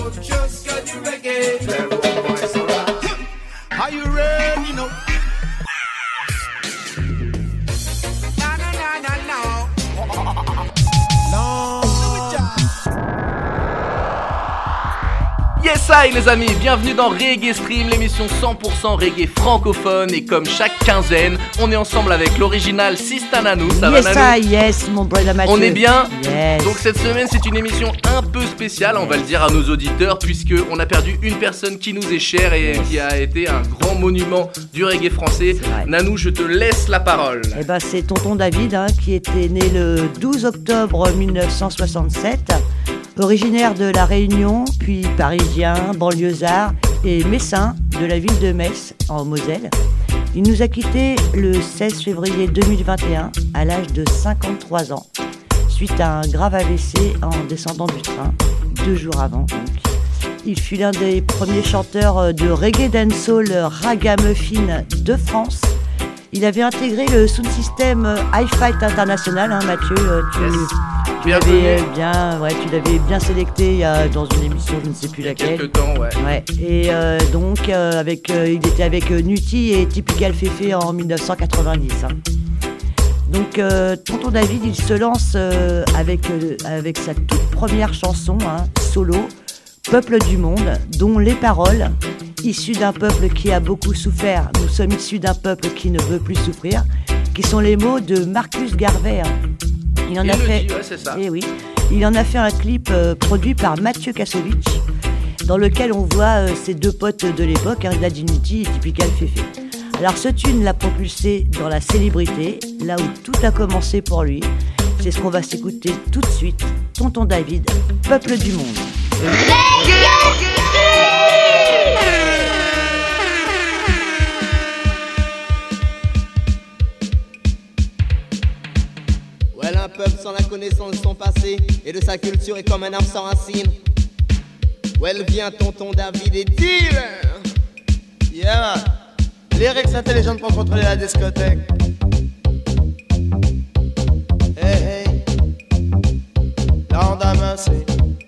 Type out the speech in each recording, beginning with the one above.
just got you reggae. Are you ready now? Yes I les amis, bienvenue dans Reggae Stream, l'émission 100% reggae francophone. Et comme chaque quinzaine, on est ensemble avec l'original Sista Nanou. Ça va Nanou? Yes, mon brother Mathieu. On est bien? Yes. Donc cette semaine c'est une émission un peu spéciale, on va le dire à nos auditeurs, puisque on a perdu une personne qui nous est chère et qui a été un grand monument du reggae français. Nanou, je te laisse la parole. Eh ben, c'est tonton David qui était né le 12 octobre 1967. Originaire de La Réunion, puis parisien, banlieusard et messin de la ville de Metz, en Moselle. Il nous a quittés le 16 février 2021 à l'âge de 53 ans, suite à un grave AVC en descendant du train, 2 jours avant. Donc. Il fut l'un des premiers chanteurs de reggae dancehall ragamuffin de France. Il avait intégré le sound system Hi-Fight International, Mathieu, tu l'avais bien sélecté dans une émission, je ne sais plus laquelle. Il y a quelques temps, ouais. Et donc, il était avec Nuti et Typical Fefe en 1990. Donc, tonton David, il se lance avec sa toute première chanson, solo, Peuple du monde, dont les paroles, issus d'un peuple qui a beaucoup souffert, nous sommes issus d'un peuple qui ne veut plus souffrir, qui sont les mots de Marcus Garvey. Il en a fait un clip produit par Mathieu Kassovitch, dans lequel on voit ses deux potes de l'époque, Daddy Nuti et Typical Fefe. Alors ce tune l'a propulsé dans la célébrité, là où tout a commencé pour lui. C'est ce qu'on va s'écouter tout de suite. Tonton David, Peuple du monde. Un peuple sans la connaissance de son passé et de sa culture est comme un arbre sans racines. Où elle vient tonton David et dealer. Yeah. Lyrics intelligentes pour contrôler la discothèque. Hey hey. L'endemain c'est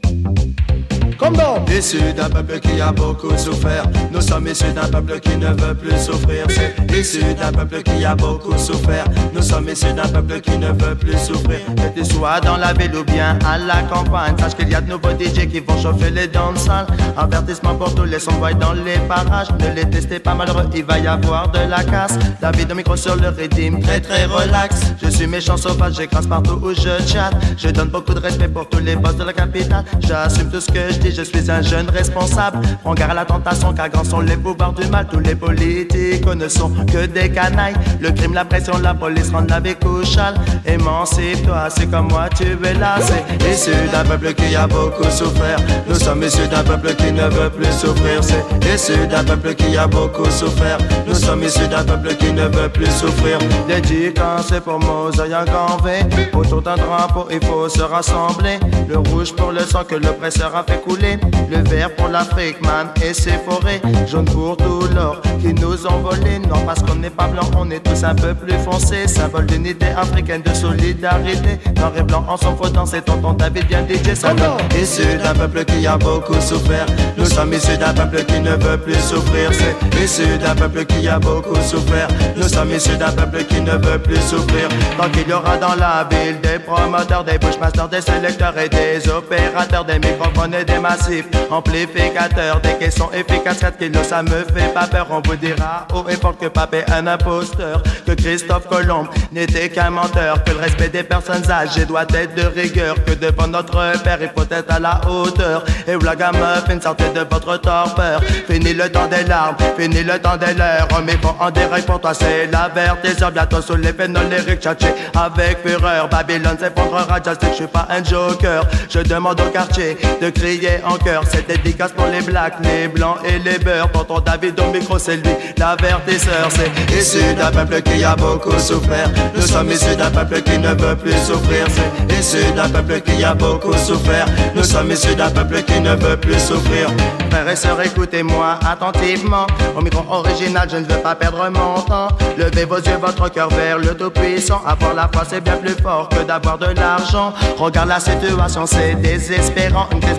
comme donc. Issus d'un peuple qui a beaucoup souffert. Nous sommes issus d'un peuple qui ne veut plus souffrir. C'est issus d'un peuple qui a beaucoup souffert. Nous sommes issus d'un peuple qui ne veut plus souffrir. Que tu sois dans la ville ou bien à la campagne, sache qu'il y a de nouveaux DJ qui vont chauffer les danses-salles. Avertissement pour tous les sons dans les parages. Ne les testez pas malheureux, il va y avoir de la casse. David au micro sur le rythme, très très relax. Je suis méchant sauvage, j'écrase partout où je chatte. Je donne beaucoup de respect pour tous les boss de la capitale. J'assume tout ce que je dis, je suis un jeune responsable. Prends garde à la tentation car grands sont les pouvoirs du mal. Tous les politiques ne sont que des canailles. Le crime, la pression, la police rendent la vie couchale. Émancipe-toi, c'est comme moi tu es là. C'est issu d'un peuple qui a beaucoup souffert. Nous sommes issus d'un peuple qui ne veut plus souffrir. C'est issu d'un peuple qui a beaucoup souffert. Nous sommes issus d'un peuple qui ne veut plus souffrir. Dédicace pour Mosaïa Ganvé. Autour d'un drapeau il faut se rassembler. Le rouge pour le sang que l'oppresseur a fait couler. Le vert pour l'Afrique, man, et ses forêts. Jaune pour tout l'or qui nous ont volé. Non, parce qu'on n'est pas blanc, on est tous un peu plus foncés. Symbole d'unité africaine, de solidarité. Noir et blanc en son faux danser, tonton David bien DJ. Issu d'un peuple qui a beaucoup souffert. Nous sommes issus d'un peuple qui ne veut plus souffrir. C'est issu d'un peuple qui a beaucoup souffert. Nous sommes issus d'un peuple qui ne veut plus souffrir. Tant qu'il y aura dans la ville des promoteurs, des bushmasters, des sélecteurs et des opérateurs, des microphones et des massifs, amplificateurs, des caissons efficaces, 4 kilos ça me fait pas peur. On vous dira haut et fort que Pape est un imposteur, que Christophe Colomb n'était qu'un menteur, que le respect des personnes âgées doit être de rigueur, que devant notre père il faut être à la hauteur. Et où la gamme fait une sortie de votre torpeur. Fini le temps des larmes, fini le temps des leurs. Mais bon en direct pour toi c'est la verte des heures. Bientôt sous les phénols lyriques tchatché avec fureur. Babylone s'effondrera, just que je suis pas un joker. Je demande au quartier de crier en chœur. C'est dédicace pour les blacks, les blancs et les beurs. Tonton David au micro c'est lui, l'avertisseur. C'est issu d'un peuple qui a beaucoup souffert. Nous sommes issus d'un peuple qui ne veut plus souffrir. C'est issu d'un peuple qui a beaucoup souffert. Nous sommes issus d'un peuple qui ne veut plus souffrir. Frères et sœurs, écoutez-moi attentivement. Au micro original, je ne veux pas perdre mon temps. Levez vos yeux, votre cœur vers le Tout-Puissant. Avoir la foi, c'est bien plus fort que d'avoir de l'argent. Regarde la situation, c'est désespérant. Une crise mondiale passe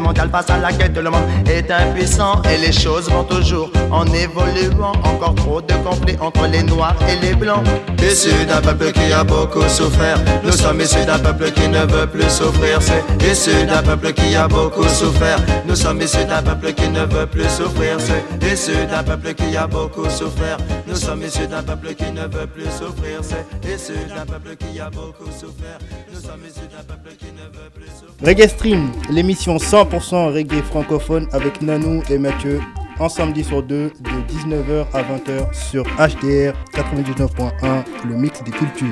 face à laquelle tout le monde est impuissant. Et les choses vont toujours en évoluant. Encore trop de conflits entre les noirs et les blancs. Issus d'un peuple qui a beaucoup souffert, nous sommes issus d'un peuple qui ne veut plus souffrir. C'est issu d'un peuple qui a beaucoup souffert, nous sommes issus d'un peuple qui ne veut plus souffrir. C'est issu d'un peuple qui a beaucoup souffert, nous sommes issus d'un peuple qui ne veut plus souffrir. C'est issu d'un peuple qui a beaucoup souffert, nous sommes issus d'un peuple qui ne veut plus souffrir. Reggae Stream, l'émission 100% reggae francophone avec Nanou et Mathieu, en samedi sur 2 de 19h à 20h sur HDR 99.1, le mix des cultures.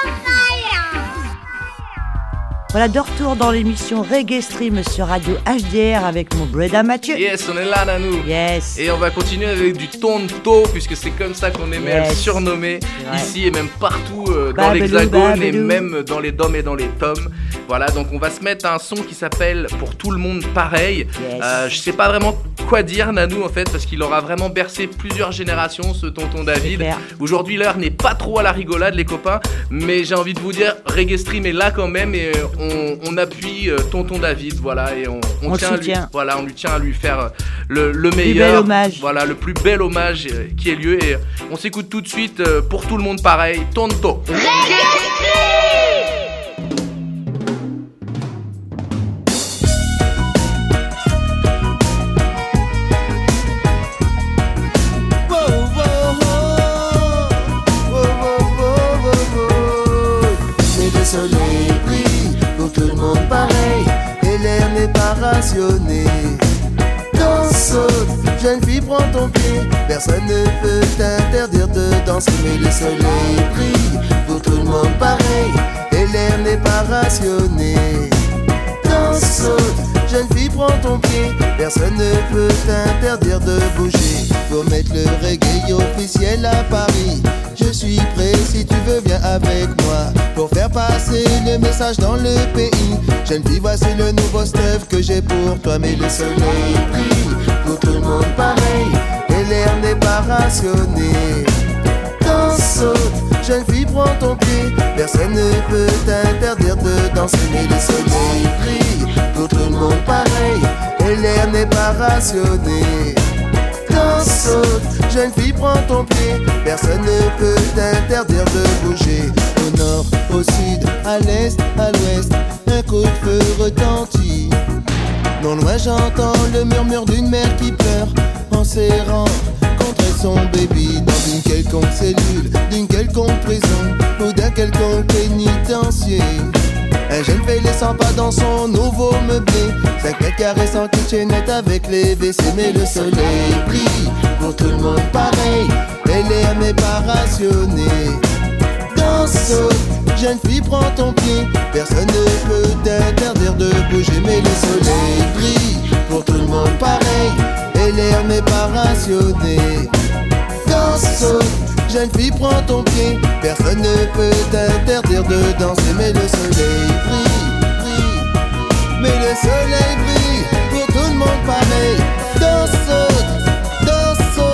Voilà, de retour dans l'émission Reggae Stream sur Radio HDR avec mon Breda Mathieu. Yes, on est là, Nanou. Yes. Et on va continuer avec du tonto, puisque c'est comme ça qu'on aimait à le surnommer ici et même partout dans l'Hexagone et même dans les DOM et dans les TOM. Voilà, donc on va se mettre un son qui s'appelle Pour tout le monde pareil. Je sais pas vraiment quoi dire, Nanou, en fait, parce qu'il aura vraiment bercé plusieurs générations, ce tonton David. Aujourd'hui, l'heure n'est pas trop à la rigolade, les copains, mais j'ai envie de vous dire, Reggae Stream est là quand même et on appuie tonton David, voilà, et on tient à lui, voilà, on lui tient à lui faire le meilleur, voilà, le plus bel hommage qui ait lieu. Et on s'écoute tout de suite Pour tout le monde pareil, tonto. Danse, saute, jeune fille, prends ton pied. Personne ne peut t'interdire de danser, mais le soleil brille pour tout le monde pareil, et l'air n'est pas rationné. Danse, saute, jeune fille, prends ton pied. Personne ne peut t'interdire de bouger. Pour mettre le reggae officiel à Paris, je suis prêt si tu veux, viens avec moi pour faire passer le message dans le pays. Jeune fille, voici le nouveau stuff que j'ai pour toi. Mais le soleil brille pour tout le monde pareil, et l'air n'est pas rationné. Danse, saute, jeune fille, prends ton pied. Personne ne peut t'interdire de danser. Mais le soleil brille pour tout le monde pareil, et l'air n'est pas rationné. Danse, saute, jeune fille, prends ton pied. Personne ne peut t'interdire de bouger. Au nord, au sud, à l'est, à l'ouest, un coup de feu retentit. Non loin j'entends le murmure d'une mère qui pleure en serrant contre son baby dans une quelconque cellule, d'une quelconque prison ou d'un quelconque pénitencier. Un jeune fait les 100 pas dans son nouveau meublé, 5 mètres carrés sans kitchenette avec les WC. Mais le soleil brille pour tout le monde pareil, et l'air n'est pas rationné. Danse, saute, jeune fille, prends ton pied. Personne ne peut t'interdire de bouger. Mais le soleil brille pour tout le monde pareil, et l'air n'est pas rationné. Danse, saute, jeune fille, prends ton pied. Personne ne peut t'interdire de danser. Mais le soleil brille, brille. Mais le soleil brille pour tout le monde pareil. Danse, saute, danse, saute.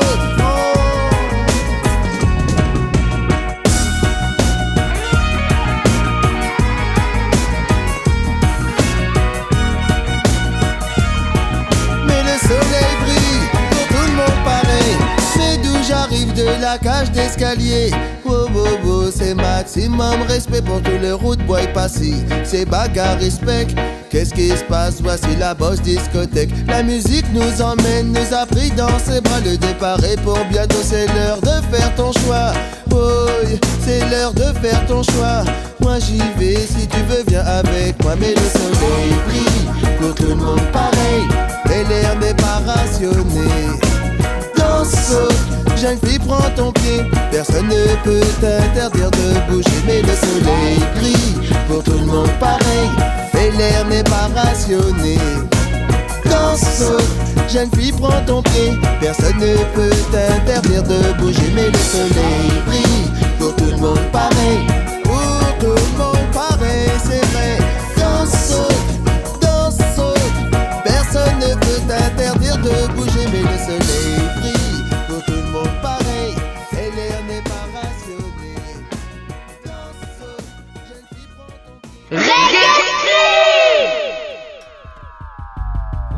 J'arrive de la cage d'escalier. Wow, wow, wow, c'est maximum respect pour tous les routes bois passés. C'est bagarre, respect. Qu'est-ce qui se passe? Voici la bosse discothèque. La musique nous emmène, nous a pris dans ses bras. Le départ est pour bientôt, c'est l'heure de faire ton choix. Oh, c'est l'heure de faire ton choix. Moi j'y vais, si tu veux viens avec moi. Mais le soleil brille pour tout le monde pareil, et l'air n'est pas rationné. Danse, saute, jeune fille, prends ton pied. Personne ne peut t'interdire de bouger. Mais le soleil brille pour tout le monde pareil, et l'air n'est pas rationné. Danse, saute, jeune fille, prends ton pied. Personne ne peut t'interdire de bouger. Mais le soleil brille pour tout le monde pareil, pour tout le monde pareil, c'est vrai. Danse, saute, personne ne peut t'interdire de bouger. Mais le soleil brille pour tout le monde pareil, et l'air n'est pas rationné. Danse, saute, jeune fille, prends ton pied.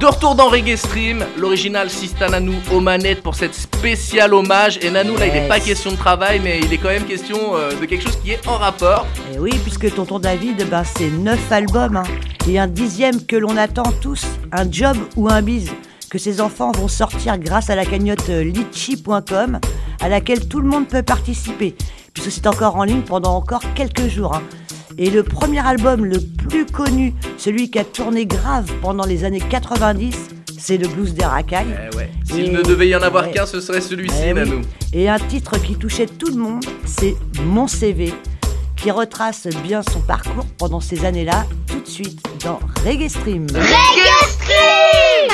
De retour dans Reggae Stream, l'original Sista Nanou aux manettes pour cette spéciale hommage. Et Nanou, là, il n'est pas question de travail, mais il est quand même question de quelque chose qui est en rapport. Et oui, puisque tonton David, c'est 9 albums, et un 10e que l'on attend tous, un job ou un bise, que ses enfants vont sortir grâce à la cagnotte litchi.com, à laquelle tout le monde peut participer, puisque c'est encore en ligne pendant encore quelques jours. Et le premier album le plus connu, celui qui a tourné grave pendant les années 90, c'est le blues des racailles. Ouais. S'il ne devait y en avoir qu'un, ce serait celui-ci, Nanou. Oui. Et un titre qui touchait tout le monde, c'est Mon CV, qui retrace bien son parcours pendant ces années-là, tout de suite dans Reggae Stream. Reggae Stream!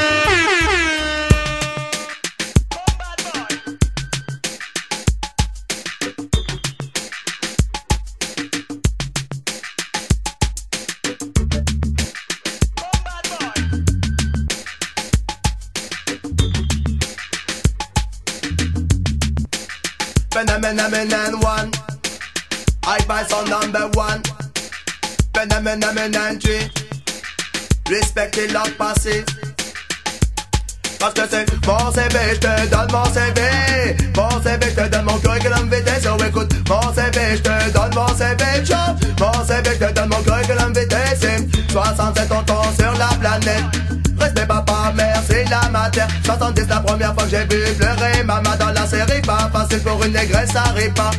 Phenomenon one, I buy some number one. Phenomenon three, respectez l'ordre passé. Parce que c'est mon CV, je te donne mon CV. Mon CV, je te donne mon curriculum vitae. So écoute, mon CV, je te donne mon CV. Mon CV, je te donne mon curriculum vitae. C'est 67 tontons sur la planète. Respect papa, mère, c'est la matière. 70 la première fois que j'ai vu pleurer maman dans la série. Pas facile pour une négresse, ça arrive pas.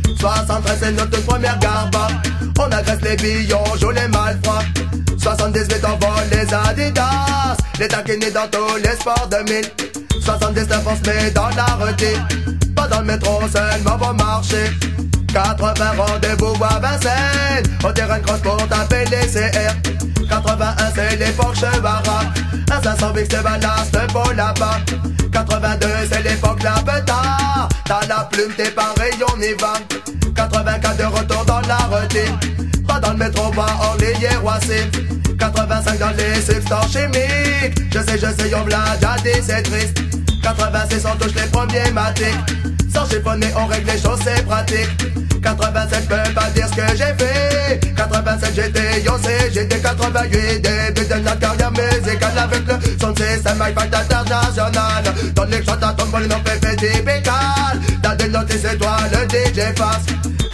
73 c'est notre première garba. On agresse les billons, joue les malfrats. 78 on vole les Adidas. Les taquinés dans tous les sports 2000. 79 on se met dans la routine. Pas dans le métro seulement pour marcher. 80 rendez-vous à Vincennes. Au terrain de cross pour taper les CR. 81 c'est l'époque Chevara. Un 500 big c'est ballast pour là-bas. 82 c'est l'époque la pétard. T'as la plume, t'es pareil, on y va. 84 de retour dans la routine. Pas dans le métro, pas Orly, Roissy. 85 dans les substances chimiques. Je sais, on l'a déjà dit, c'est triste. 86 on touche les premiers matiques. Sans chiffonner, on règle les choses, c'est pratique. 87 je peux pas dire ce que j'ai fait. 87 j'étais yossé, j'étais 88 début de la carrière musicale avec le son système iPad international. Dans les chants à ton vol, non fait typical. T'as des notes et c'est toi le DJ face.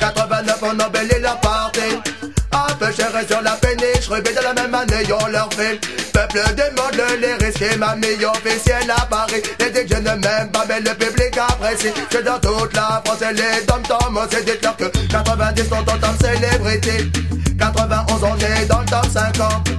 89 on embellit leur party. Un peu cher sur la péniche, rubé de la même année, on leur fait. Peuple demande les risques, mamie officielle à Paris. Les dicks je ne m'aime pas, mais le public apprécie. Que dans toute la France et les dom-toms, on s'est dit clair que 90 sont en top célébrité. 91 on est dans le top 50.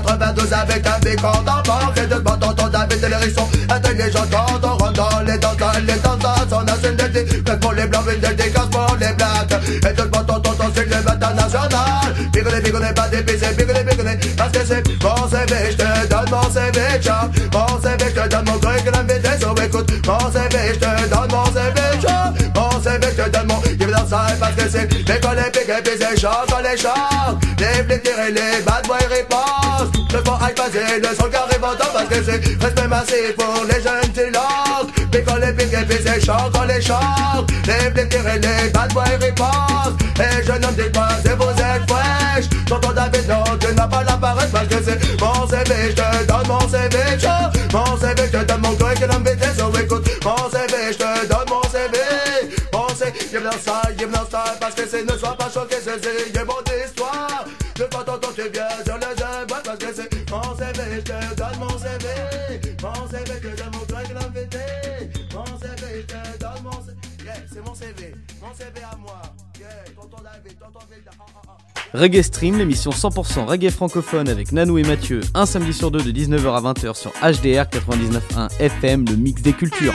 92 avec un bécon d'enfant. Et de bon tonton David et les rissons intelligents quand on rentre dans les danses, on assume des dés. Fait pour les blancs, une dédicace pour les blacks. Et de bon tonton, c'est le international. Bigolé, pas d'épicer, bigolé. Parce que c'est mon CV, je te donne mon CV, ciao. Mon CV, je te donne mon curriculum vitae. So écoute, mon CV, je te donne mon CV, ciao. Mon CV, je te donne mon give dans ça. Parce que c'est les collègues, puis c'est choc, on les choque. Les flics tirent les bad boys ripostent. Le fond high passer, le son carré vendant. Parce que c'est respect massif pour les jeunes qui l'ont. Les collègues, puis c'est choc, on les choque. Les flics tirent les bad boys ripostent. Et je n'en dis pas, c'est vous êtes fraîches. Tonton David, non, tu n'as pas la paresse. Parce que c'est mon CV, je te donne mon CV, ciao. Mon CV, je te donne mon curriculum vitae. So écoute, mon CV, je te donne mon CV. Mon CV, give me style, parce que c'est ne sois pas choqué, c'est bon d'histoire. Je vois tonton, tu viens sur le jeu, parce que c'est mon CV, je te donne mon CV. Mon CV, je te donne mon curriculum vitae. Mon CV, je te donne mon CV. Yeah, c'est mon CV à moi. Yeah, tonton David, tonton Vida. Reggae Stream, l'émission 100% reggae francophone avec Nanou et Mathieu, un samedi sur deux de 19h à 20h sur HDR 99.1 FM, le mix des cultures.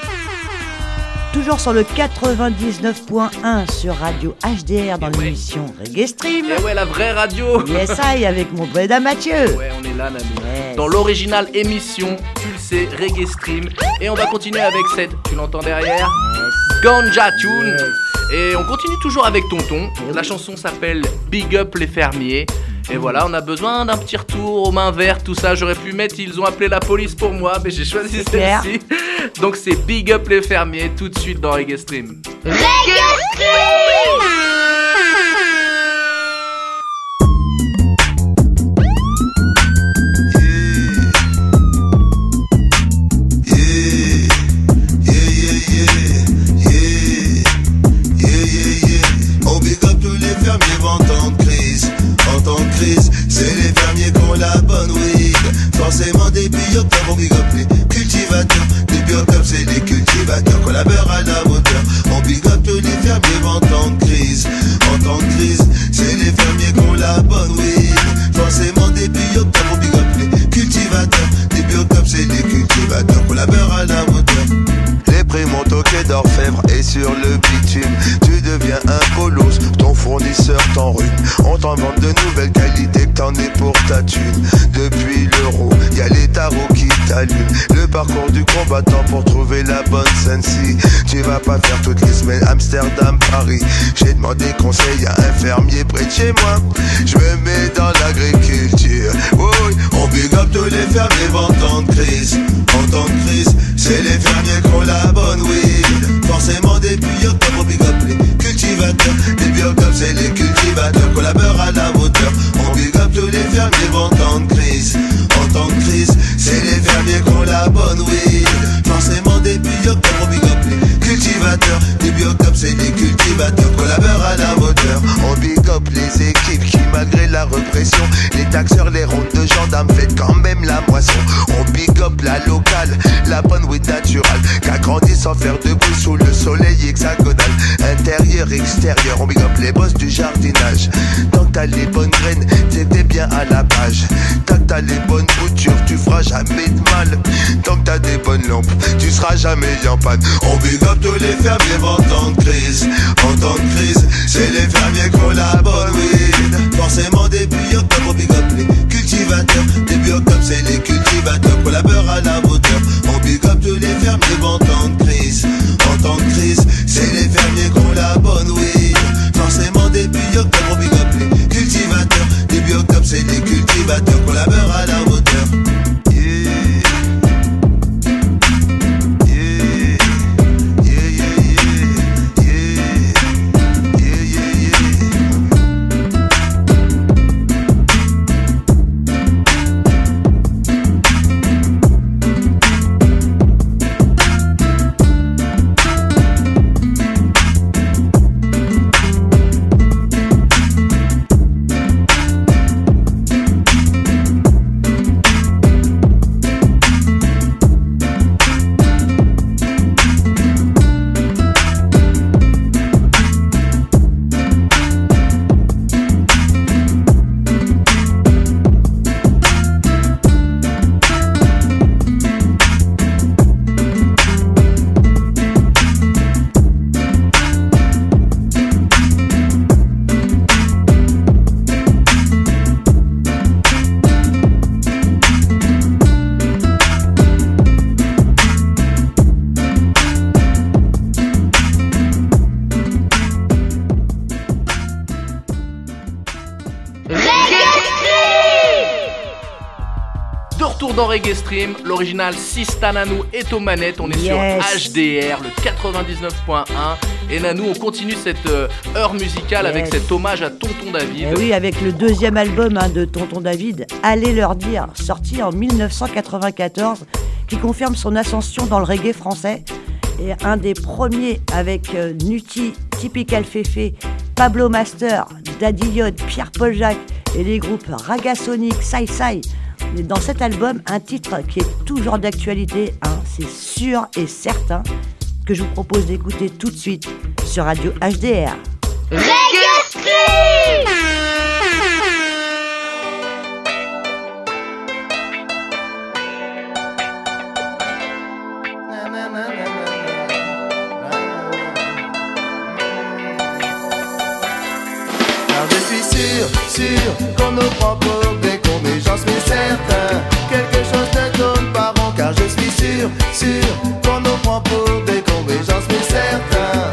Toujours sur le 99.1 sur Radio HDR dans l'émission Reggae Stream. Et ouais, la vraie radio. Yes, I, avec mon Breda Mathieu. Ouais, on est là, Nanou. Yes. Dans l'original émission, tu le sais, Reggae Stream. Et on va continuer avec cette, tu l'entends derrière, Ganja Tune. Yes. Et on continue toujours avec Tonton. La chanson s'appelle Big Up les fermiers. Et voilà, on a besoin d'un petit retour aux mains vertes, tout ça. J'aurais pu mettre Ils ont appelé la police pour moi, mais j'ai choisi celle-ci. Donc c'est Big Up les fermiers, tout de suite dans Reggae Stream. Reggae Stream! big up les cultivateurs. Les biocops c'est les cultivateurs, collaborent à la hauteur. On big up tous les fermiers en temps de crise. En temps de crise, c'est les fermiers qui ont la bonne weed. Forcément des biocops, on big up les cultivateurs. Les biocops c'est les cultivateurs, collaborent à la hauteur. Les prix montent au quai d'orfèvre et sur le bitume. Tu deviens un bolos, ton fournisseur t'enrhume. On t'en vend de nouvelles qualités que t'en es pour ta thune. Depuis l'euro, y'a les tarots qui t'allument. Le parcours du combattant pour trouver la bonne Sensi. Tu vas pas faire toutes les semaines Amsterdam, Paris. J'ai demandé conseil à un fermier près de chez moi. Je me mets dans l'agriculture. Oui, on big up tous les fermiers en temps de crise. En temps de crise, c'est les fermiers qui ont la bonne weed. Forcément des biocops, on big up les cultivateurs. Les biocops c'est les cultivateurs, collaborent à la hauteur. On big up tous les fermiers en temps de crise. En temps de crise, c'est les fermiers qui ont la bonne weed. Forcément des biocops, on big up les cultivateurs. Les biocops c'est les cultivateurs, collaborent à la hauteur. On big up les équipes qui malgré la répression, les taxeurs, les rondes de gendarmes fêtent quand même la moisson. On big up la locale, la bonne weed naturelle, qui a grandi sans faire de bruit sous le soleil hexagonal. Intérieur, extérieur, on big up les boss du jardinage. Tant que t'as les bonnes graines, t'es bien à la page. Tant que t'as les bonnes boutures, tu feras jamais de mal. Tant que t'as des bonnes lampes, tu seras jamais en panne. On big up tous les fermiers en temps de crise. En temps de crise, c'est les fermiers qui ont la bonne weed. Forcément des biocops, on big up les cultivateurs. Les biocops c'est les cultivateurs, collaborent à la hauteur. On big up tous les fermiers en temps de crise. En temps de crise, c'est les fermiers qui ont la bonne weed. Forcément des biocops, on big up les cultivateurs. Les biocops c'est les cultivateurs, collaborent à la hauteur. Dans Reggae Stream, l'original Sista Nanou est aux manettes. On est sur HDR, le 99.1. Et Nanou, on continue cette heure musicale avec cet hommage à Tonton David. Et oui, avec le deuxième album de Tonton David, Allez leur dire, sorti en 1994, qui confirme son ascension dans le reggae français. Et un des premiers avec Nuti, Typical Féfé, Pablo Master, Daddy Yod, Pierre-Paul Jacques et les groupes Ragasonic, Sai Sai. Mais dans cet album, un titre qui est toujours d'actualité, c'est sûr et certain, que je vous propose d'écouter tout de suite sur Radio HDR. Reggae Stream! Car je suis sûr qu'on nous prend pour des cons, mais j'en suis certain, quelque chose ne tourne pas rond. Car je suis sûr qu'on nous prend pour des cons, mais j'en suis certain.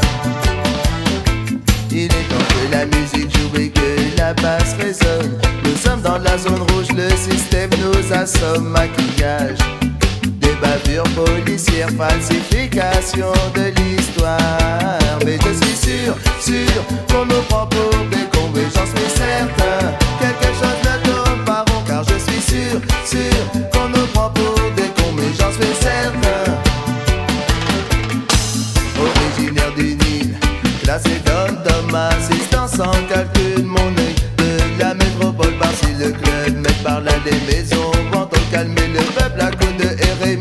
Il est temps que la musique joue et que la basse résonne. Nous sommes dans la zone rouge, le système nous assomme. Maquillage, des bavures policières, falsification de l'histoire. Mais je suis sûr qu'on nous prend pour des cons, mais j'en suis certain, quelque chose ne tourne pas rond. Car je suis sûr qu'on nous prend pour des cons, mais j'en suis certain. Originaire du Nil, classé dans assistance en calcul, mon œil de la métropole. Par si le club met par là des maisons, vont calmer le peuple à coups de RFI.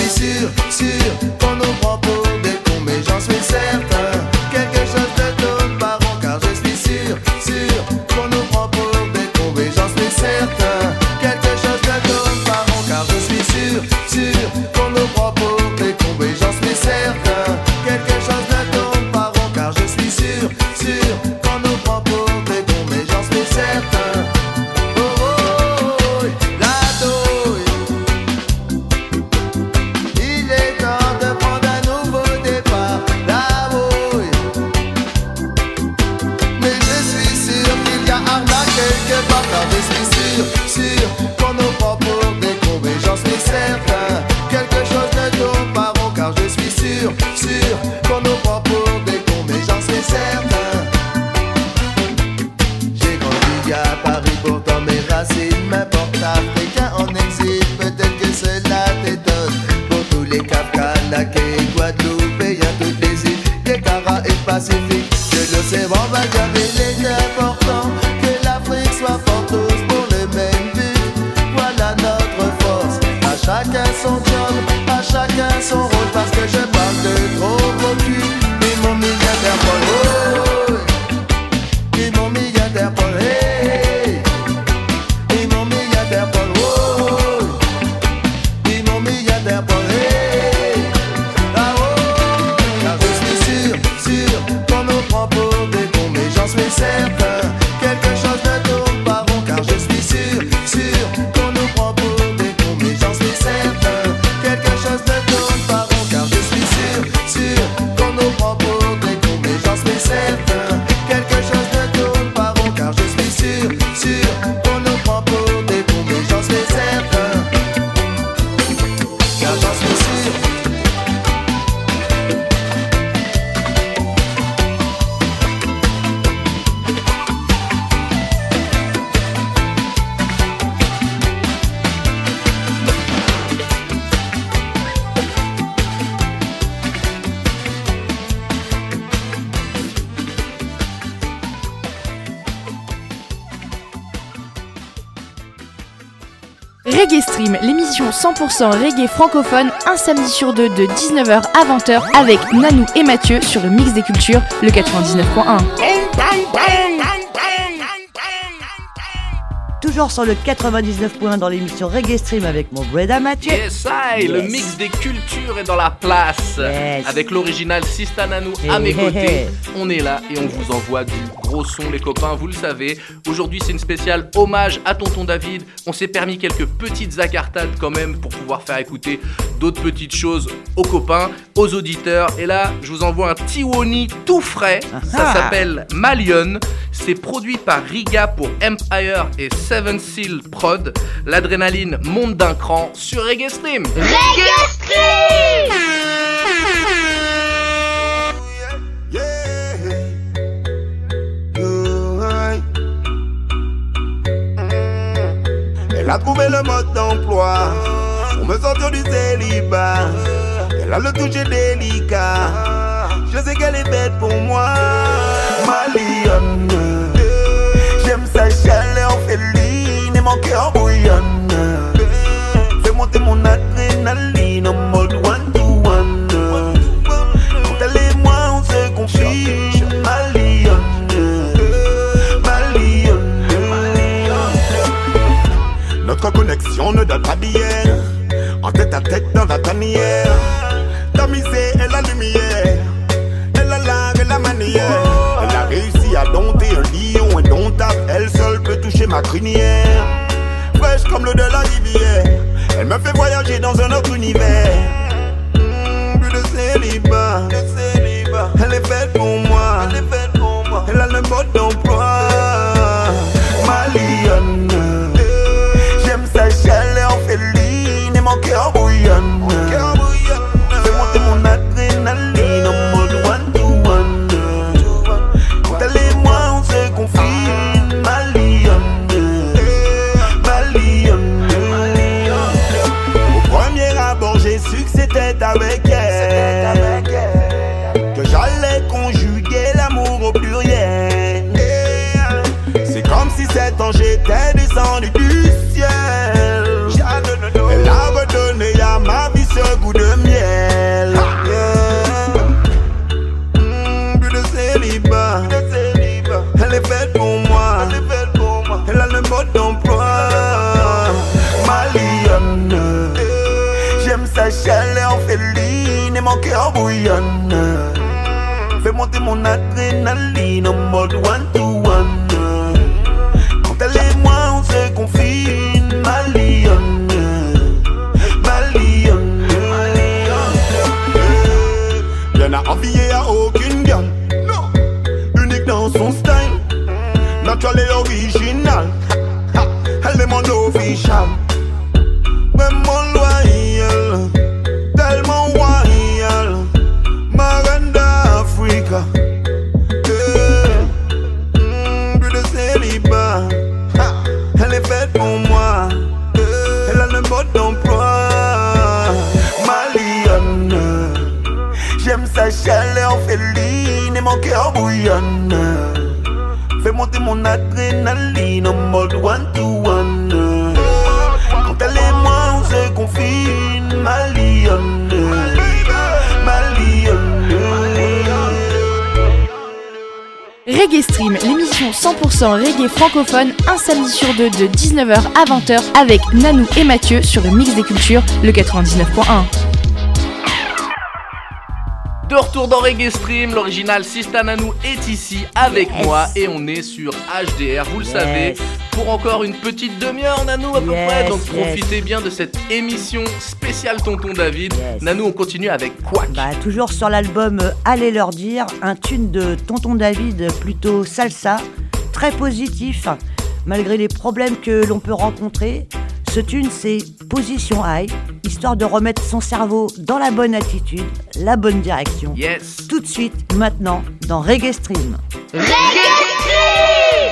suis sûr qu'on nous prend pour des cons, mais j'en suis certain. Quelque chose de tonne par an, car je suis sûr qu'on nous prend pour des cons, mais j'en suis certain. Quelque chose de tonne par an, car je suis sûr qu'on nous prend pour des cons, mais j'en suis certain. Quelque chose de tonne par an, car je suis sûr qu'on nous prend pour des cons, mais j'en suis certain. Oh, oh, oh, la douille. Il est temps de prendre un nouveau départ, la bouille. Mais je suis sûr qu'il y a arnaque quelque part, car je suis sûr qu'on nous prend pour des cons, mais j'en suis certain. Quelque chose de tourne par an, car je suis sûr qu'on nous prend pour des cons, mais j'en suis certain. J'ai grandi à Paris, pourtant mes racines m'importent. Africain en exil, peut-être que cela t'étonne. Pour tous les Cap Canaqués, Guadeloupéens, toutes les îles des Caraïbes Pacifiques, que l'océan va dire il est important que l'Afrique soit forte tous pour le même but. Voilà notre force. À chacun son job, à chacun son rôle, parce que je parle de trop beau cul. Ils m'ont mis Interpol, oh, ils m'ont mis Interpol, hey. Ils m'ont mis Interpol, oh, ils m'ont mis Interpol, hey. Ah oh, car je suis sûr qu'on nous prend pour des cons, mais j'en suis certain. Quelque chose de tourne par an, car je suis sûr qu'on nous prend pour des cons, mais j'en suis certain. Quelque chose de tourne par an, car je suis sûr qu'on nous prend pour des cons, mais j'en suis certain. Quelque chose de tourne par an, car je suis sûr qu'on nous prend pour des cons, mais j'en suis certain. Car j'en suis sûr. Reggae Stream, l'émission 100% reggae francophone, un samedi sur deux de 19h à 20h avec Nanou et Mathieu sur le Mix des Cultures, le 99.1. Toujours sur le 99.1 dans l'émission Reggae Stream avec mon Breda Mathieu. Yes, le mix des cultures est dans la place. Yes. Avec l'original Sista Nanou à mes côtés. On est là et on vous envoie du gros son, les copains, vous le savez. Aujourd'hui, c'est une spéciale hommage à Tonton David. On s'est permis quelques petites acartades quand même pour pouvoir faire écouter d'autres petites choses aux copains, aux auditeurs. Et là, je vous envoie un Tiwoni tout frais. Ça s'appelle Malion. C'est produit par Riga pour Empire et Seven Seal Prod. L'adrénaline monte d'un cran sur Reggae Stream. Reggae Stream. Elle a trouvé le mode d'emploi pour me sortir du célibat. Elle a le toucher délicat. Je sais qu'elle est faite pour moi. Malion, j'aime sa chaleur féline et mon cœur bouillonne. Fais monter mon adrénaline en mode one to one. Quand elle et moi on se confie. Malion, Malion. Notre connexion ne date pas d'hier. En tête à tête dans la tanière. Tamisée est la lumière. Elle a l'art et la manière. Elle a réussi à dompter un lion indomptable. Elle seule peut toucher ma crinière. Fraîche comme l'eau de la rivière. Elle me fait voyager dans un autre univers. Plus de célibat. Elle est faite pour moi. Elle a le mode d'emploi. Malion, j'aime sa chaleur féline et mon cœur bouillonne. Fais monter mon adrénaline en mode one to one. Quand elle et moi on se confie. Malion, Malion. Au premier abord j'ai su que c'était avec elle que j'allais conjuguer l'amour au pluriel. C'est comme si 7 ans j'étais descendu du ciel. Elle a redonné à ma vie ce goût de orpheline et mon cœur bouillonne. Fais monter mon adrénaline en mode one-to-one. Quand elle et moi on se confine, ma lionne, ma lionne. Y'en a envié à aucune gamme, unique dans son style, naturel et original. Elle est mon official, vraiment loyal, tellement royal, ma reine d'Afrique. Plus de célibat, elle est faite pour moi. Elle a le mode d'emploi, ma lionne. J'aime sa chaleur féline et mon cœur bouillonne. Fais monter mon adrénaline en mode one-to-one. Quand elle et moi on se confine, ma lionne, ma lionne. Reggae Stream, l'émission 100% reggae francophone, un samedi sur deux de 19h à 20h avec Nanou et Mathieu sur le Mix des Cultures, le 99.1. De retour dans Reggae Stream, l'original Sista Nanou est ici avec moi et on est sur HDR, vous le savez, pour encore une petite demi-heure Nanou à peu près, donc profitez bien de cette émission spéciale Tonton David. Nanou, on continue avec quoi? Toujours sur l'album Allez leur dire, un tune de Tonton David plutôt salsa, très positif, malgré les problèmes que l'on peut rencontrer. Ce tune, c'est Position High, histoire de remettre son cerveau dans la bonne attitude, la bonne direction. Yes. Tout de suite, maintenant, dans Reggae Stream. Reggae Stream.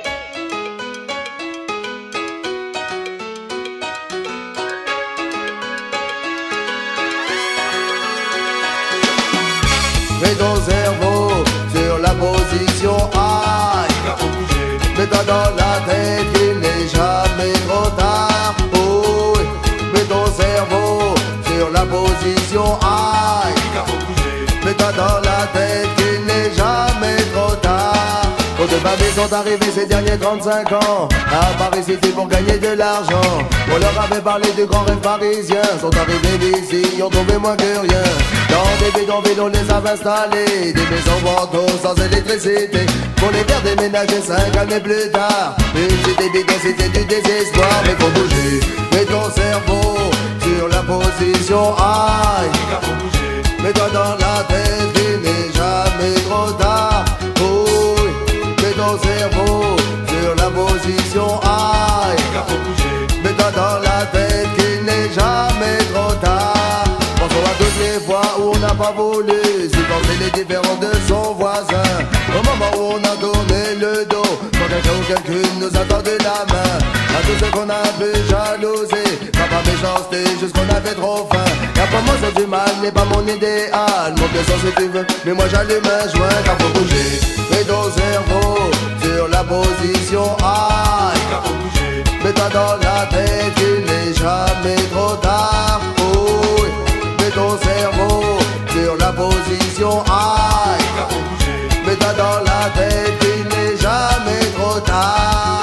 Mets ton cerveau sur la position high. Mets-toi dans la tête qu'il n'est jamais trop tard. Oh, mets ton cerveau sur la position high. Mets-toi dans la tête qu'il n'est jamais trop tard. Quand de familles sont arrivés ces derniers 35 ans à Paris City pour gagner de l'argent. On leur avait parlé du grand rêve parisien. Sont arrivés d'ici, ils ont trouvé moins que rien. Dans des bidonvilles on les a installés, des maisons bandeaux sans électricité. Pour les faire déménager 5 années plus tard. Une cité bidon, c'était du désespoir. Mais faut bouger, mets ton cerveau sur la position high. Mets-toi dans la tête qu'il n'est jamais trop tard. Oh, mets ton cerveau sur la position high. Mets-toi dans la tête qu'il n'est jamais trop tard. Pensons à toutes les fois où on n'a pas voulu supporter les différences de son voisin. Au moment où on a tourné le dos, quand quelqu'un ou quelqu'une nous a tendu la main. À tous ceux qu'on a pu jalouser, pas par méchanceté, juste qu'on avait trop faim. Car pour moi c'est du mal, n'est pas mon idéal. Monte le son si tu veux, mais moi j'allume un joint. Car faut bouger, mets ton cerveau sur la position high. Mets-toi dans la tête, il n'est jamais trop tard. Oh, mets ton cerveau sur la position high. Mets-toi dans la tête, il n'est jamais trop tard.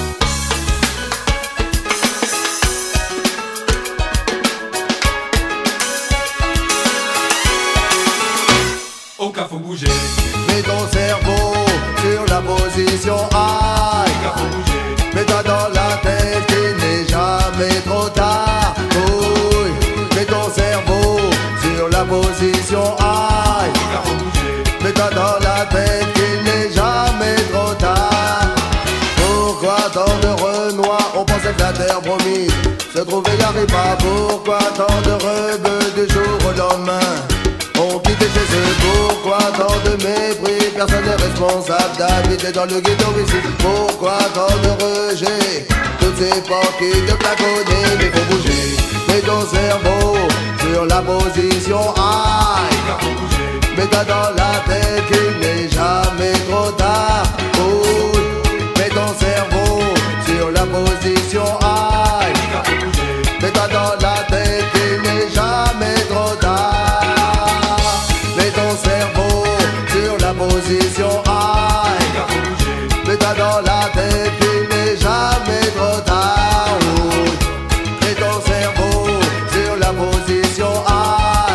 Au cas faut bouger. Mets ton cerveau sur la position high. Mets-toi dans la tête, il n'est jamais trop tard. Oh, mets ton cerveau sur la position high. Mets-toi dans la tête, il n'est jamais trop tard. Pourquoi tant de renois, on pensait que la terre promise se trouvait pas. Pourquoi tant de rebeux du jour au lendemain on quitté chez eux? Pourquoi tant de mépris? Personne n'est responsable d'habiter dans le ghetto ici. Pourquoi tant de rejet? Toutes ces portes qui te plafonner. Mais faut bouger, mets ton cerveau sur la position high. Mets-toi dans la tête qu'il n'est jamais trop tard. Oh, mets ton cerveau sur la position high. Mets-toi dans la tête qu'il n'est jamais trop tard. Mets ton cerveau sur la position high. Mets-toi dans la tête qu'il n'est jamais trop tard. Oh, mets ton cerveau sur la position high.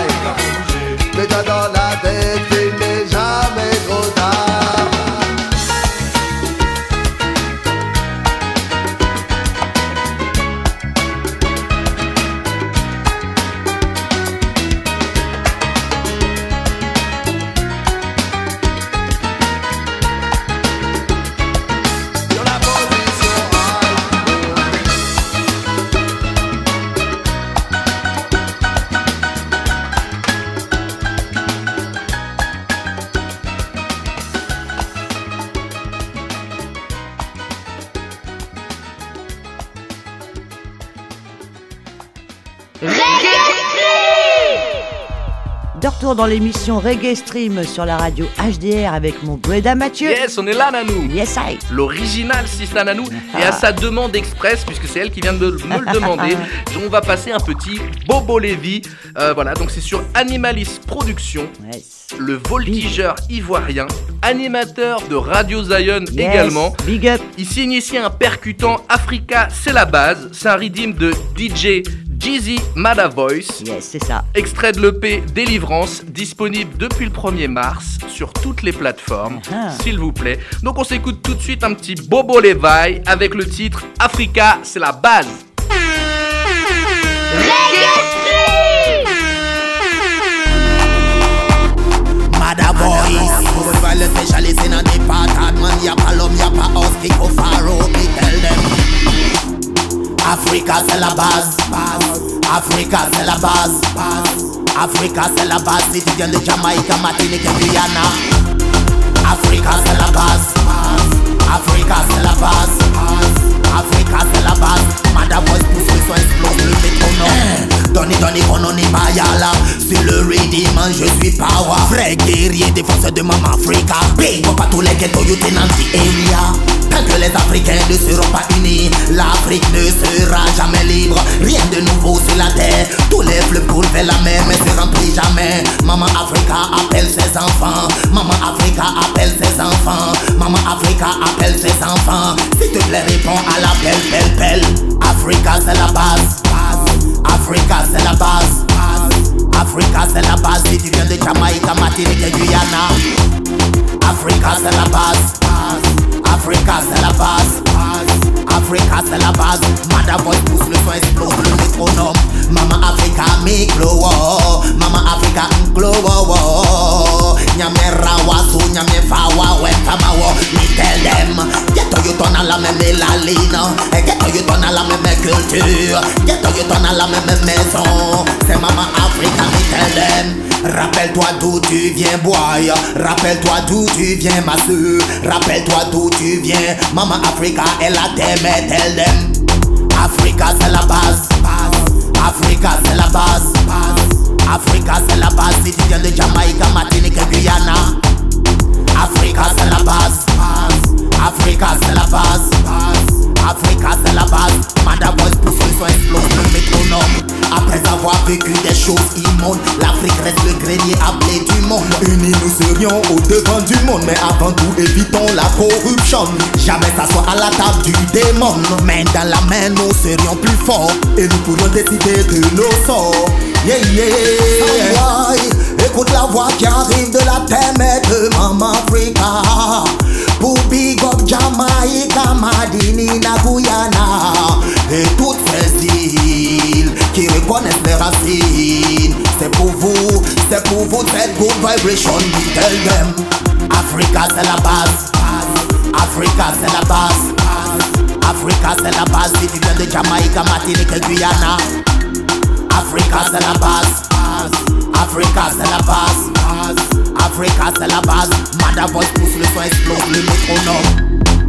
De retour dans l'émission Reggae Stream sur la radio HDR avec mon Breda Mathieu. Yes, on est là, Nanou. Yes, I. L'original Sista Nanou. Et à sa demande express, puisque c'est elle qui vient de me le demander, on va passer un petit Bobo Lévy. Voilà, donc c'est sur Animalis Productions. Yes. Le voltigeur ivoirien, animateur de Radio Zion également. Big up. Il signe ici un percutant Africa, c'est la base. C'est un redeem de DJ Jeezy Mada Voice. Yes, c'est ça. Extrait de l'EP Délivrance, disponible depuis le 1er mars sur toutes les plateformes, s'il vous plaît. Donc on s'écoute tout de suite un petit Bobo Lévy avec le titre Africa, c'est la base. Mada Voice, pour voir le spécialiste dans des patates, man, y'a pas l'homme, y'a pas os, qui au pharaon, me tell them. Africa c'est la base, Africa c'est la base, Africa c'est la base, si tu viens de Jamaïque, Martinique et Guyana. Africa c'est la base, Africa c'est la base, Africa c'est la base. Mada Voice pousse le son, explose le métronome. Donny Kononi Bayala. Sur le redeem, je suis power. Vrai guerrier, défenseur de Mama Africa. Big up à tous les ghettos, you dans the area. Tant que les Africains ne seront pas unis, l'Afrique ne sera jamais libre. Rien de nouveau sur la terre. Tous les fleuves coulent vers la mer, mais se remplissent jamais. Maman Africa appelle ses enfants. Maman Africa appelle ses enfants. Maman Africa appelle ses enfants. S'il te plaît, réponds à l'appel, pelle. Africa c'est la base. Africa c'est la base. Africa c'est la base. Si tu viens de Jamaïque, Martinique et Guyana. Africa c'est la base. Africa c'est la base. Africa c'est la base. Mada Voice pousse le son, explose le métronome. Mama Africa me glow. Mama Africa glow. Nyame rawasu, nyame fawa, wetamawo. Me tell them, get you ton à la même mélaline. Get you ton à la même culture. Get you ton à la même maison. C'est Mama Africa, me tell them. Rappelle-toi d'où tu viens, boy. Rappelle-toi d'où tu viens, ma soeur. Rappelle-toi d'où tu viens. Mama Africa, elle a t'aimé, tell them. Africa c'est la base. Africa c'est la base. Africa c'est la base. Si tu viens de Jamaïque, Martinique et Guyana. Africa c'est la base. Africa c'est la base. Africa c'est la base. Mada Voice pousse le son, explose le métronome. Après avoir vécu des choses immondes, l'Afrique reste le grenier appelé du monde. Unis nous serions au devant du monde, mais avant tout évitons la corruption. Jamais s'asseoir à la table du démon. Main dans la main nous serions plus forts, et nous pourrions décider de nos sorts. Yeah yeah. Écoute la voix qui arrive de la terre de Mama Africa. Pour Big Up Jamaïque, Madini, Guyana et toutes ces îles qui reconnaissent les racines. C'est pour vous cette good vibration. We tell them, Africa c'est la base. Africa c'est la base. Africa c'est la base. Si tu viens de Jamaïque, Martinique et Guyana. Africa c'est la base. Africa c'est la base. Africa c'est la base. Mada Voice pousse le son, explose le métronome.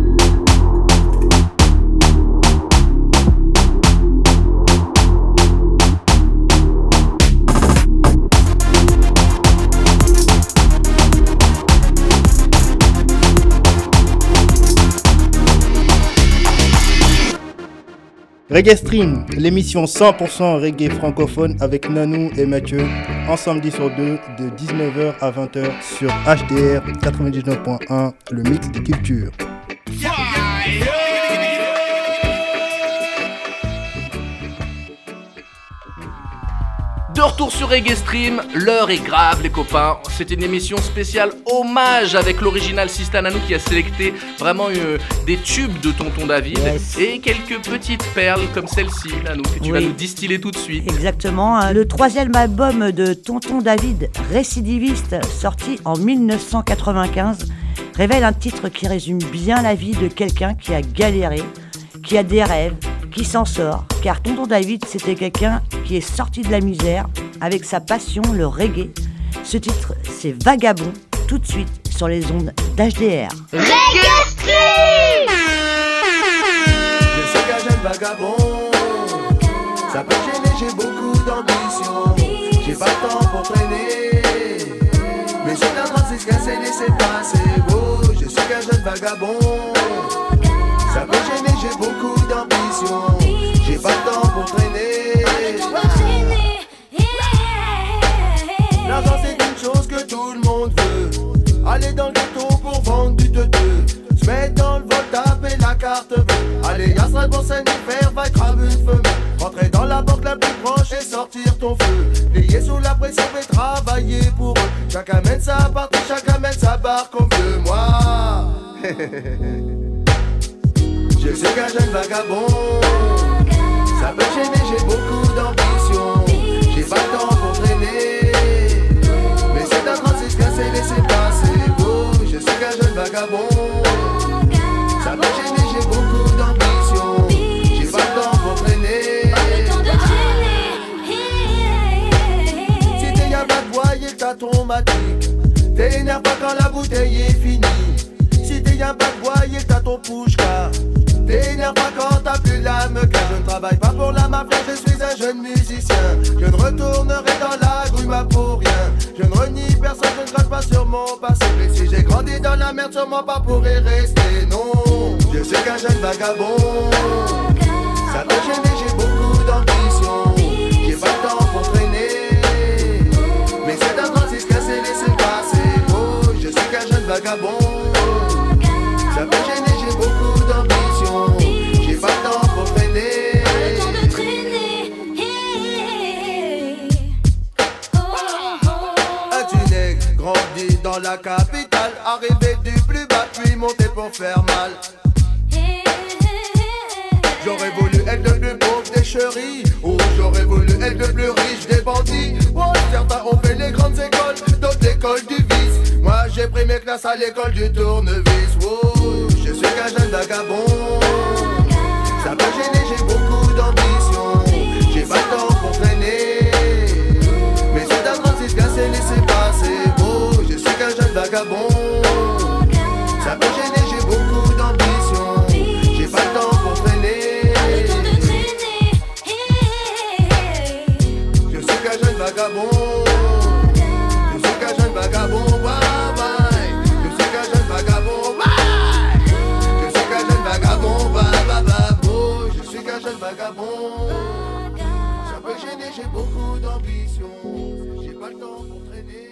Reggae Stream, l'émission 100% reggae francophone avec Nanou et Mathieu, en samedi sur 2 de 19h à 20h sur HDR 99.1, le mix de culture. De retour sur Reggae Stream, l'heure est grave les copains. C'est une émission spéciale hommage avec l'original Sista Nanou qui a sélecté vraiment des tubes de Tonton David, et quelques petites perles comme celle-ci, Nanou, que tu vas nous distiller tout de suite. Exactement, le 3e album de Tonton David, Récidiviste, sorti en 1995, révèle un titre qui résume bien la vie de quelqu'un qui a galéré, qui a des rêves, qui s'en sort, car Tonton David c'était quelqu'un qui est sorti de la misère avec sa passion, le reggae. Ce titre c'est Vagabond, tout de suite sur les ondes d'HDR. Reggae Stream. Je sais que j'aime vagabond, ça peut gêner, j'ai beaucoup d'ambition. J'ai pas le temps pour traîner, casser, laisser passer. Oh, je suis qu'un jeune vagabond. Ça peut gêner, j'ai beaucoup d'ambition. J'ai pas le temps pour traîner. L'argent c'est une chose que tout le monde veut. Aller dans le ghetto pour vendre du teuteux. Se mettre dans le vol, taper la carte bleue. Aller à Strasbourg, Saint-Hiver, va cramer une femme. Rentrer dans la banque la plus proche et sortir ton feu. Plier sous la pression et travailler pour eux. Chacun mène sa partie, chacun mène sa barre comme Dieu. Moi je suis qu'un jeune vagabond. Ça peut gêner, j'ai beaucoup d'ambition. J'ai pas le temps pour traîner. Mais c'est un 36 cassé, laissez passer. Oh, je suis qu'un jeune vagabond. Ça peut gêner, j'ai beaucoup d'ambition. J'ai pas le temps pour traîner. Si t'es y'a pas de boyer, t'as ton matique. T'énerve pas quand la bouteille est finie. Si t'es y'a pas de boyer, t'as ton pushka. T'énerve pas quand t'as plus l'âme, car je ne travaille pas pour la mafia, je suis un jeune musicien. Je ne retournerai dans la grue pour rien. Je ne renie personne, je ne crache pas sur mon passé. Mais si j'ai grandi dans la merde, sûrement pas pour y rester, non. Je suis qu'un jeune vagabond. Ça peut gêner, j'ai beaucoup d'ambition. J'ai pas le temps pour traîner. Mais c'est un 36 cassé, laissez passer. Oh, je suis qu'un jeune vagabond. Ça peut gêner, j'ai beaucoup d'ambition. J'ai pas le temps pour traîner. Un tunnel grandi dans la capitale. Arrivé du plus bas puis monté pour faire mal. J'aurais voulu être le plus pauvre des chéris. Ou j'aurais voulu être le plus riche des bandits. Oh, certains ont fait les grandes écoles, d'autres l'école du vice. Moi j'ai pris mes classes à l'école du tournevis. Oh, je suis qu'un jeune vagabond. Ça peut gêner, j'ai beaucoup d'ambition. J'ai pas le temps pour traîner. Mais c'est un 36 cassé, laissez passer. Oh, je suis qu'un jeune vagabond. Ça peut gêner, j'ai beaucoup d'ambition. J'ai pas le temps pour traîner. Je suis qu'un jeune vagabond. Je suis qu'un jeune vagabond. Bye bye. Je suis qu'un jeune vagabond. Bye. Je suis qu'un jeune vagabond. Bye bye bye. Oh, je suis qu'un jeune vagabond. Ça peut gêner, j'ai beaucoup d'ambition. J'ai pas le temps pour traîner.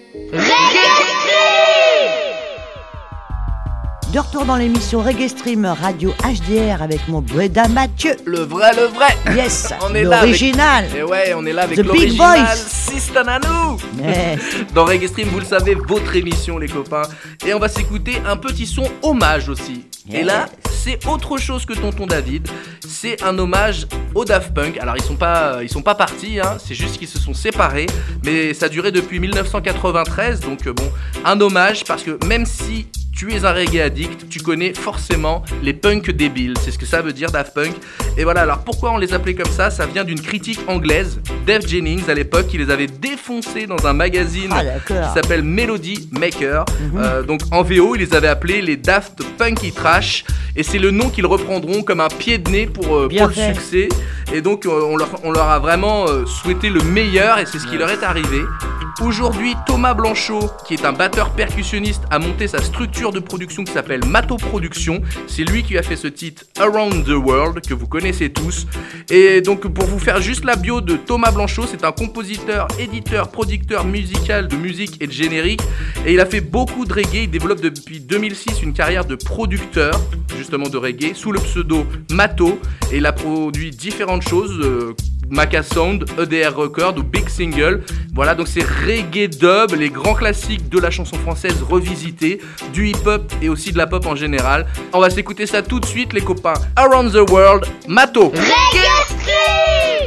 De retour dans l'émission Reggae Stream Radio HDR avec mon Breda Mathieu. Le vrai. Yes. On est là. L'original. Et ouais, on est là avec The Big l'original Boys. Sista Nanou. Yes. Dans Reggae Stream, vous le savez, votre émission, les copains. Et on va s'écouter un petit son hommage aussi. Yes. Et là, c'est autre chose que Tonton David. C'est un hommage au Daft Punk. Alors ils sont pas partis, hein. C'est juste qu'ils se sont séparés. Mais ça a duré depuis 1993. Donc bon, un hommage parce que même si tu es un reggae addict, tu connais forcément les punks débiles, c'est ce que ça veut dire Daft Punk. Et voilà, alors pourquoi on les appelait comme ça vient d'une critique anglaise, Dave Jennings à l'époque, qui les avait défoncés dans un magazine qui s'appelle Melody Maker. Donc en VO, il les avait appelés les Daft Punky Trash, et c'est le nom qu'ils reprendront comme un pied de nez pour le succès. Et donc on leur a vraiment souhaité le meilleur, et c'est ce qui leur est arrivé. Aujourd'hui, Thomas Blanchot, qui est un batteur percussionniste, a monté sa structure de production qui s'appelle Mato Production. C'est lui qui a fait ce titre Around the World, que vous connaissez tous. Et donc, pour vous faire juste la bio de Thomas Blanchot, c'est un compositeur, éditeur, producteur musical de musique et de générique. Et il a fait beaucoup de reggae. Il développe depuis 2006 une carrière de producteur, justement de reggae, sous le pseudo Mato. Et il a produit différentes choses, Maca Sound, EDR Record ou Big Single. Voilà, donc c'est reggae dub, les grands classiques de la chanson française revisités, du hip-hop et aussi de la pop en général. On va s'écouter ça tout de suite, les copains. Around the World, Mato. Reggae Stream.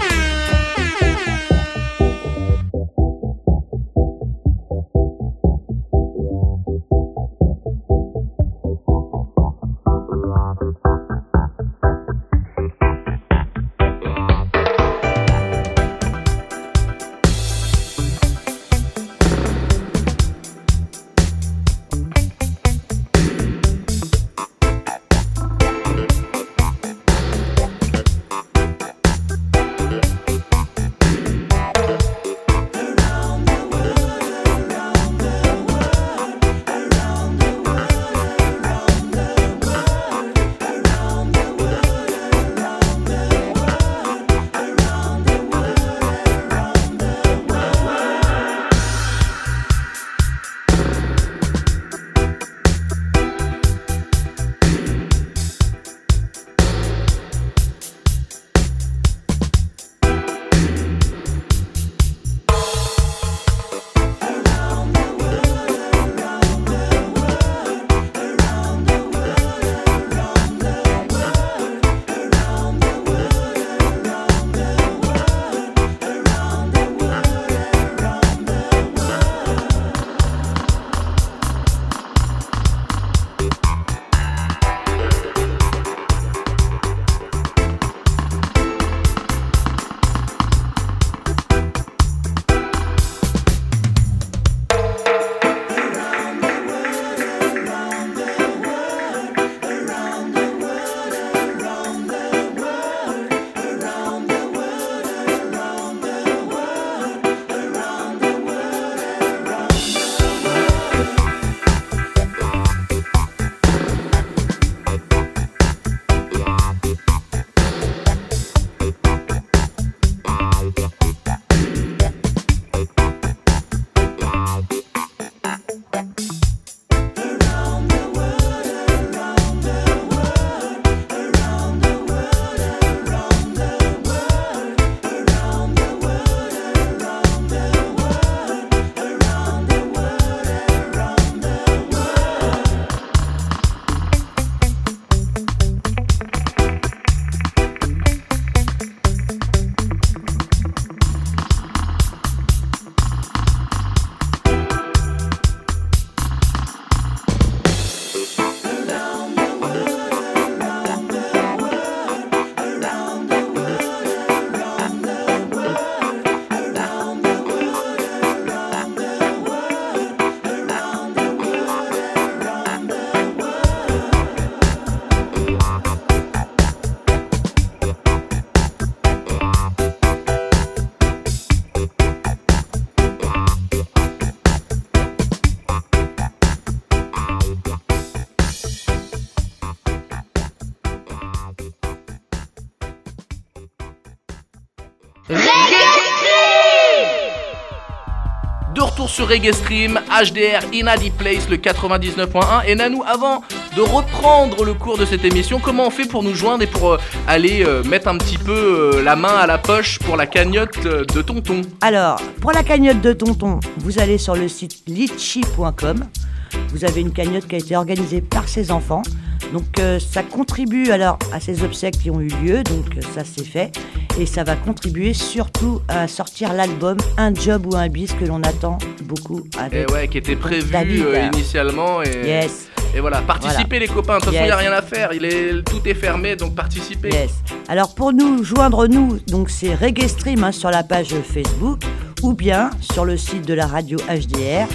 De retour sur Reggae Stream, HDR Inadi Place, le 99.1. Et Nanou, avant de reprendre le cours de cette émission, comment on fait pour nous joindre et pour aller mettre un petit peu la main à la poche pour la cagnotte de Tonton? Alors, pour la cagnotte de Tonton, vous allez sur le site litchi.com. Vous avez une cagnotte qui a été organisée par ses enfants. Donc ça contribue alors à ces obsèques qui ont eu lieu, donc ça c'est fait. Et ça va contribuer surtout à sortir l'album Un Job ou un Bis que l'on attend beaucoup avec. Et ouais, qui était prévu initialement. Et... Yes. Et voilà, participez voilà. Les copains, de toute façon il n'y a rien à faire, tout est fermé, donc participez. Yes. Alors pour nous joindre nous, donc c'est Reggae Stream sur la page Facebook ou bien sur le site de la radio HDR,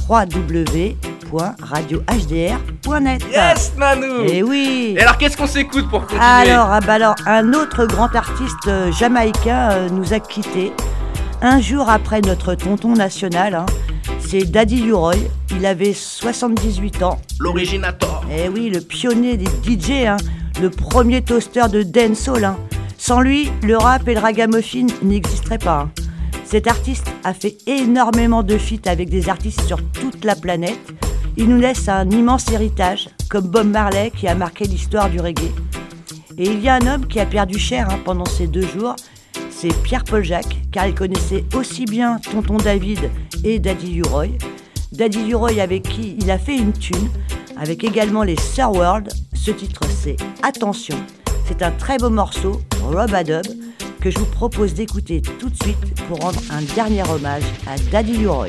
www.radiohdr.net. Yes, Nanou. Et oui. Et alors qu'est-ce qu'on s'écoute pour continuer? Alors un autre grand artiste jamaïcain nous a quittés un jour après notre tonton national. C'est Daddy Leroy. Il avait 78 ans. L'originator. Eh oui, le pionnier des DJ, le premier toaster de dancehall. Sans lui, le rap et le ragamuffin n'existeraient pas. Cet artiste a fait énormément de feats avec des artistes sur toute la planète. Il nous laisse un immense héritage, comme Bob Marley qui a marqué l'histoire du reggae. Et il y a un homme qui a perdu cher pendant ces 2 jours, c'est Pierre-Paul Jacques, car il connaissait aussi bien Tonton David et Daddy Leroy. Daddy Leroy avec qui il a fait une tune, avec également les Sir World. Ce titre c'est Attention. C'est un très beau morceau, Rub-a-Dub, que je vous propose d'écouter tout de suite pour rendre un dernier hommage à Daddy Leroy.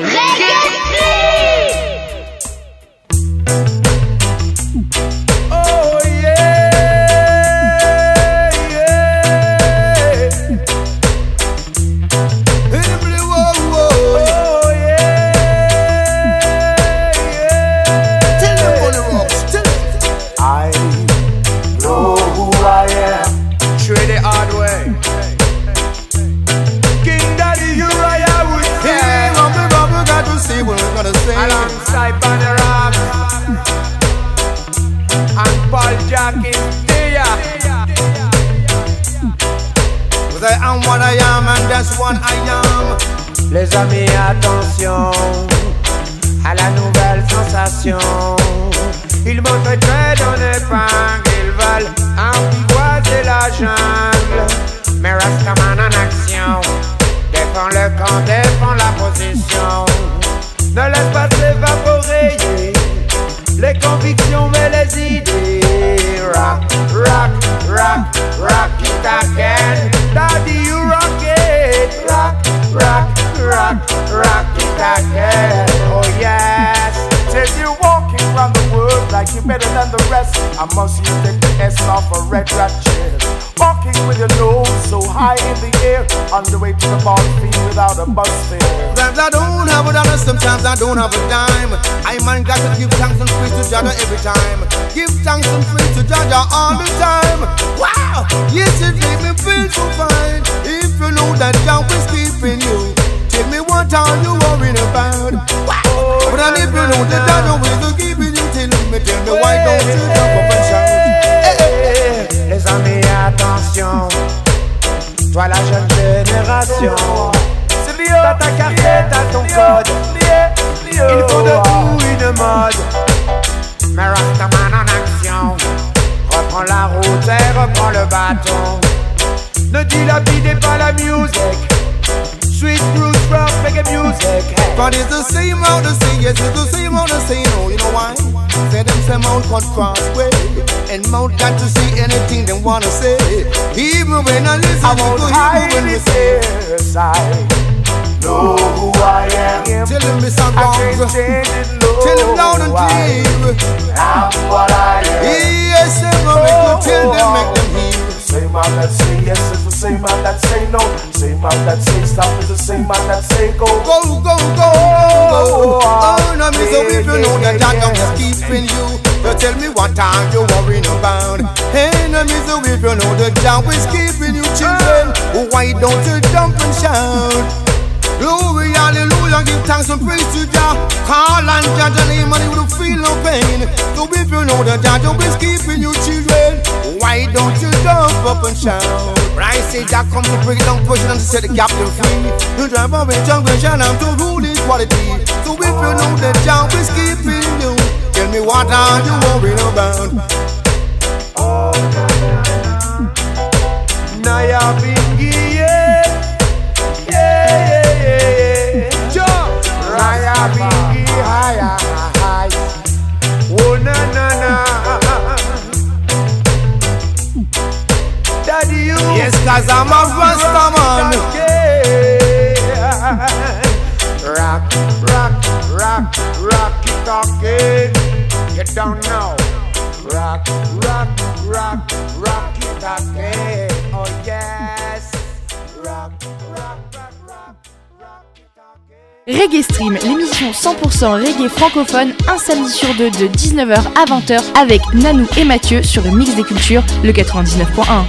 Oh yeah, yeah. In the blue, oh yeah, yeah. Tell them on the rocks, tell them. I know who I am. Trade it hard way. King Daddy Uriah would say, hey, we got to see what we're gonna say. Alongside Banner Rock and Paul Jack is there. Cause I am what I am and that's what I am. Les amis, attention à la nouvelle sensation. Ils montreraient dans l'épingle, ils veulent apprivoiser la jungle. Mais Rastaman en action, défend le camp, défend la position. Ne laisse pas s'évaporer les convictions mais les idées. Rock, rock, rock, rock it again. Daddy, you rock it. Rock, rock, rock, rock it again. Oh yes. Says you're walking around the world like you're better than the rest. I must you take the S off a red rat chair. Walking with your nose so high in the air, on the way to the ball field without a bus fare. Sometimes I don't have a dollar, sometimes I don't have a dime. I man got to give thanks and praise to Jah every time. Give thanks and praise to Jah all the time. Wow, yes it make me feel so fine. If you know that Jah is keeping you, tell me what are you worrying about? Wow, but if you know that Jah is keeping you, tell me why don't you jump up and shout? Les amis, attention, toi la jeune génération, t'as ta carte, t'as ton code, il faut de tout une mode. Mais Rastaman en action, reprends la route et reprends le bâton. Ne dilapidez pas la musique, sweet roots rock, reggae music. But it's the same out the sea, yes it's the same out the sea, no, you know why? Say them say Mount cut crossway, and Mount got to see anything they wanna say. Even when I listen I to even when we say, I know who I am. Tell them it's a wrong, tell them loud and clear. I'm what I am. Yes, I'm gonna make you tell them, make them hear. Same man that say yes is the same man that say no. Same man that say stop is the same man that say go. Go, go, go, go. Oh, no, me so if you know that Jah is keeping you, so tell me what are you worrying about? Hey, no, me so if you know that Jah is keeping you, children, why don't you jump and shout? Glory, hallelujah, give thanks and praise to Jah. Call on Jah name and you will feel no pain. So if you know that Jah is keeping you, children, why don't you jump up and shout? When I say Jah come to bring down prison and to set the captive free, you drive away jungle and I'm to rule it quality. So if you know the job is keeping you, tell me what are you worrying about? Naya Bingi, yeah. Naya Bingi, hi. Oh na na na. Daddy you. Yes, 'cause I'm a Rasta man. Rock it again. You don't know. Rock it again. Oh yes. Rock it again. Reggae Stream, l'émission 100% reggae francophone, un samedi sur deux de 19h à 20h avec Nanou et Mathieu sur le Mix des Cultures, le 99.1.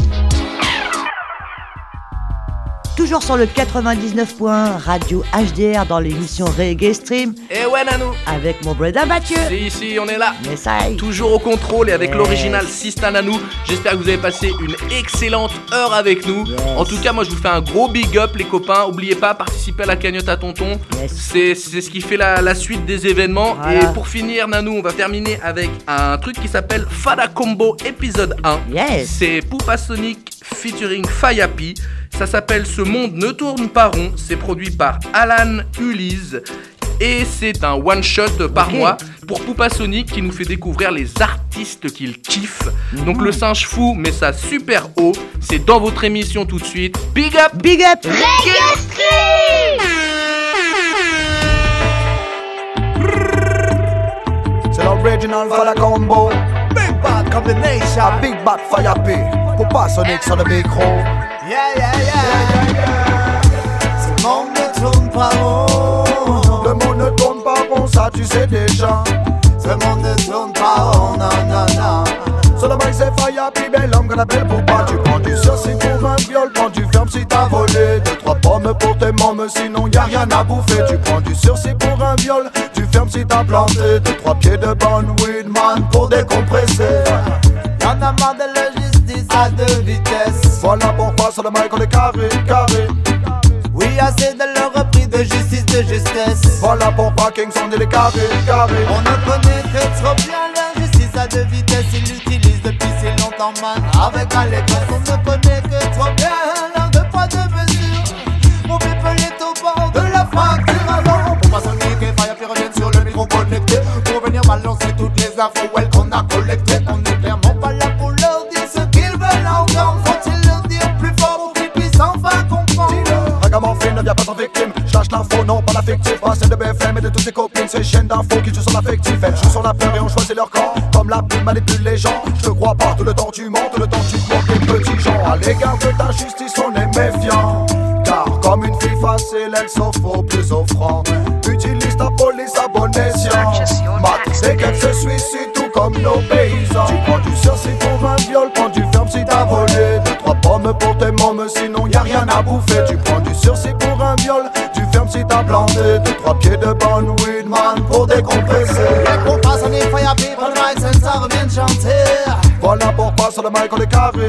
Toujours sur le 99.1 Radio HDR dans l'émission Reggae Stream. Et ouais Nanou, avec mon brother Mathieu. Si, on est là. Messaille. Toujours au contrôle et avec l'original Sista Nanou. J'espère que vous avez passé une excellente heure avec nous. En tout cas, moi je vous fais un gros big up les copains. Oubliez pas, participez à la cagnotte à tonton. C'est ce qui fait la suite des événements. Voilà. Et pour finir Nanou, on va terminer avec un truc qui s'appelle Fada Combo épisode 1. C'est Poupa Sonic featuring Fayapi. Ça s'appelle Ce monde ne tourne pas rond. C'est produit par Alan Ulysse. Et c'est un one shot par mois pour Poupa Sonic qui nous fait découvrir les artistes qu'il kiffe. Donc le singe fou met ça super haut. C'est dans votre émission tout de suite. Big up Reggae Stream. C'est l'original Fada Combo. Big bad combination. A big bad fire P. Poupa Sonic sur le micro. Yeah. Ce monde ne tourne pas rond. Le monde ne tourne pas rond, ça tu sais déjà. Ce monde ne tourne pas rond, non. Sur le mic c'est Fayapi, bel homme qu'on appelle Poupa. Tu prends du sursis pour un viol, prends du ferme si t'as volé. 2-3 pommes pour tes mômes, sinon y'a rien à bouffer. Tu prends du sursis pour un viol, tu fermes si t'as planté. 2-3 pieds de bonne weed man pour décompresser. Y'en a marre de la justice à deux vitesses. Voilà pourquoi sur le mic on est carré. Oui, assez de leur repris de justice, de justesse. Voilà pourquoi Kingston il est carré. On ne connaît que trop bien la justice à deux vitesses. Ils l'utilisent depuis si longtemps, man. Avec Alexis, on ne connaît que trop bien l'art de poids de mesure. Mon people est au bord de la fracture avant. Pour pas Sonic et Fayapi reviennent sur le micro connecté pour venir balancer toutes les infos qu'on a collectées. On n'est clairement pas là pour leur dire ce qu'ils veulent entendre. Faut-il leur dire plus fort pour qu'ils puissent enfin comprendre? Ragamuffin ne vient pas sans victime. Je lâche l'info, non pas l'affectif. Pas celle de BFM et de toutes ses copines. Ces chaînes d'infos qui jouent sur l'affectif. Elles jouent sur la peur et ont choisi leur camp. Comme la plume manipule les gens. Je te crois pas, tout le temps tu mens, tout le temps tu crois que les petits gens. À l'égard de ta justice on est méfiant. Car comme une fille facile elle s'offre au plus offrant. Utilise ta police à bon escient. Mat, dès qu'elle se suicide tout comme nos paysans. Tu prends du sursis pour un viol, prends du ferme si t'as volé. 2-3 pommes pour tes mômes, sinon y'a rien à bouffer. Tu prends du sursis pour un viol, tu fermes si t'as planté. 2-3 pieds de bonne weed man pour décompresser. Pour pas sonner Fayapi, prends le mic, ça revient de chanter. Voilà pourquoi sur le mic on est carré.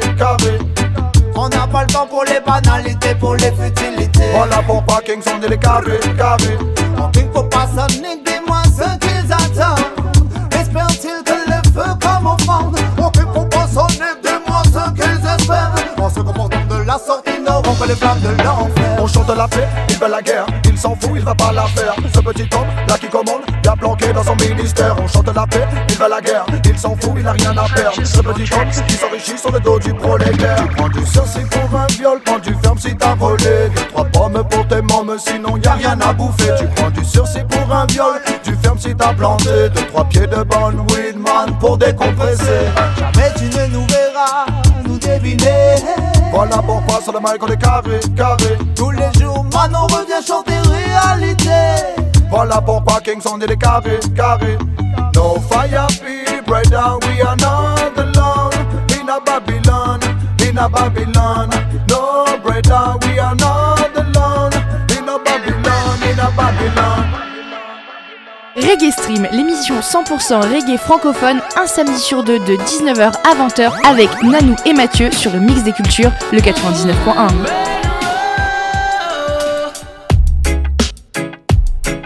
On n'a pas le temps pour les banalités, pour les futilités. Voilà pourquoi Kingston il est carré. Mon king Poupa Sonic, dis-moi ce qu'ils attendent. Espèrent-ils que le feu comme offrande? Mon king Poupa Sonic, dis-moi ce qu'ils espèrent. En se comportant de la sortie, nous rompons les flammes de l'enfer. On chante la paix, il veut la guerre. Il s'en fout, il va pas la faire. Ce petit homme là qui commande, bien planqué dans son ministère. On chante la paix, il veut la guerre. Il s'en fout, il a rien à perdre. Ce petit homme qui s'enrichit sur le dos du prolétaire. Tu prends du sursis pour un viol, prends du ferme si t'as volé. 2-3 pommes pour tes mômes, sinon y'a rien à bouffer. Tu prends du sursis pour un viol, tu fermes si t'as planté. 2-3 pieds de bonne weed man pour décompresser. Jamais tu ne nous verras nous deviner. Voilà pourquoi sur le mic on est carré. Tous les jours man on revient chanter réalité. Voilà pourquoi Kingston il est carré. No Fayapi, brother, we are not alone. In a Babylon. No brother, we are not alone. In a Babylon. Reggae Stream, l'émission 100% reggae francophone, un samedi sur deux de 19h à 20h avec Nanou et Mathieu sur le Mix des Cultures, le 99.1.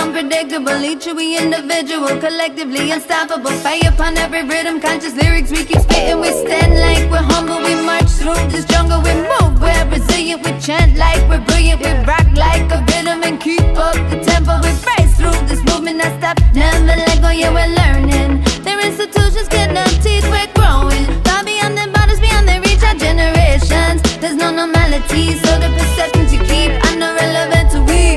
unpredictable. Each we individual, collectively unstoppable. Fire upon every rhythm, conscious lyrics we keep spitting. We stand like we're humble, we march through this jungle. We move, we're resilient, we chant like we're brilliant. We rock like a rhythm and keep up the tempo. We race through this movement, not stop, never let go, yeah we're learning. Their institutions get no teeth, we're growing. Far beyond their borders, beyond their reach, our generations. There's no normality, so the perceptions you keep are not relevant to we.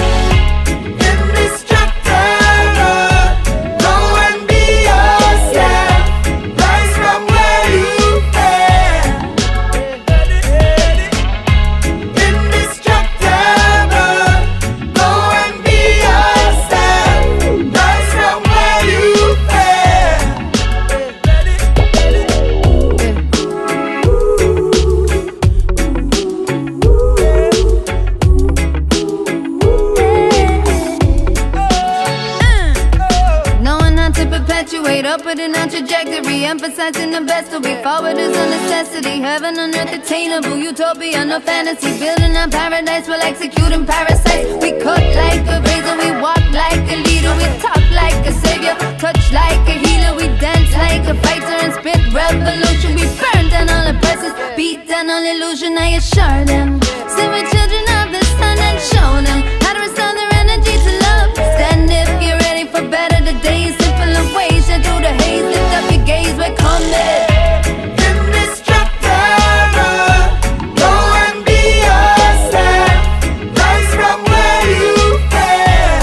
Up with an trajectory, emphasizing the best to be forward is a necessity. Heaven on earth attainable, utopia, no fantasy. Building a paradise while executing parasites. We cut like a razor, we walk like a leader. We talk like a savior, touch like a healer. We dance like a fighter and spit revolution. We burn down all oppressors, beat down all illusion. I assure them, say we're children of the sun and show them how to restore their energy to love. Stand if you're ready for better. The day is simple and ways through the haze, lift up your gaze, we're coming. Indestructible, go and be yourself. Rise from where you fell.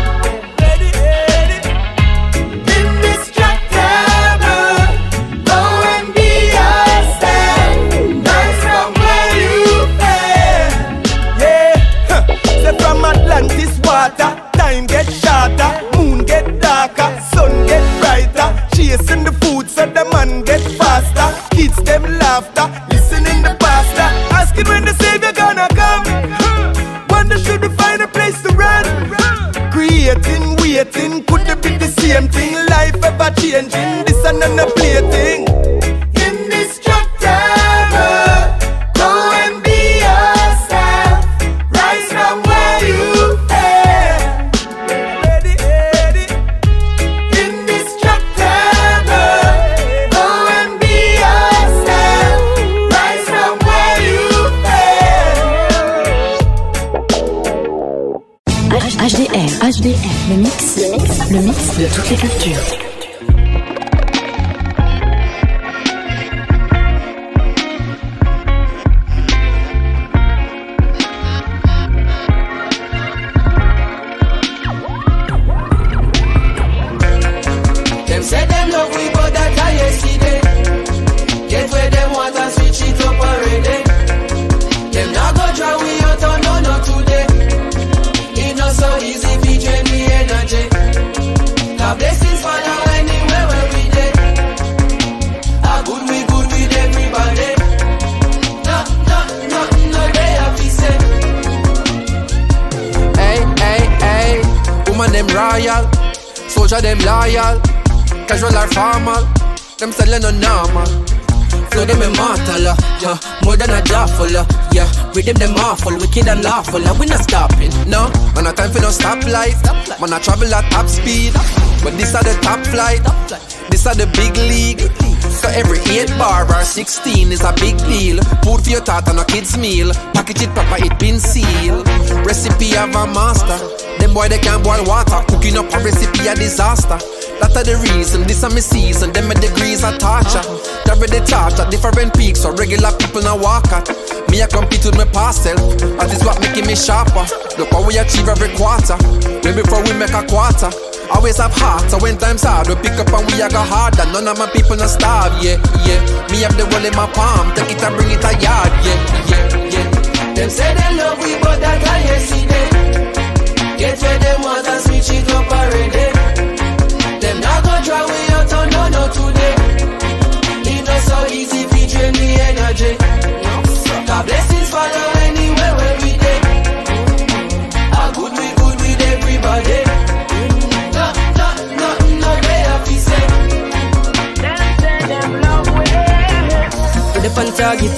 Indestructible, go and be yourself. Rise from where you fell. Yeah, say from Atlantis water, time get shorter, moon get darker, sun get brighter. Chasing the food so the man get faster. Kids them laughter, listening the pastor, asking when the savior gonna come. Wonder should we find a place to run? Creating, waiting, could it be the same thing? Life ever changing, this another plaything. Indestructible, go and be yourself. Rise from where you fell. HDR, le mix de toutes les cultures. Them say them love we, but that I yesterday. Get where them want and switch it up already. Them not go try we out on no today. It not so easy to drain the energy. God blessings follow anywhere where we dey. A good with everybody. No, they have to say. Hey, woman them royal, soldier them loyal, casual or formal, them selling no normal. Flow them immortal, yeah, more than a jawful, yeah. Rhythm them awful, wicked and lawful, we not stopping, no. Man a time for no stoplight, man a travel at top speed. But this are the top flight, this are the big league. So every 8 bar or 16 is a big deal. Food for your thought and a kid's meal. Package it proper, it been sealed. Recipe of a master. Them boy they can't boil water. Cooking up a recipe a disaster. That's the reason, this is my season. Them my degrees are torture. They ready charge at different peaks, so regular people now walk at. Me I compete with my past self, that is what making me sharper. Look how we achieve every quarter. Way before we make a quarter. Always have heart, so when times hard, we pick up and we a go harder. None of my people not starve, yeah. Me have the world in my palm, take it and bring it a yard, yeah. Them say they love we, but that I yesterday. Get where them want and switch it up already. Them not go try we out on no today. It not so easy to drain the energy. God blessings follow anywhere where we dey. A good with everybody. No, they have to say. Them say them love we. Put the pan target,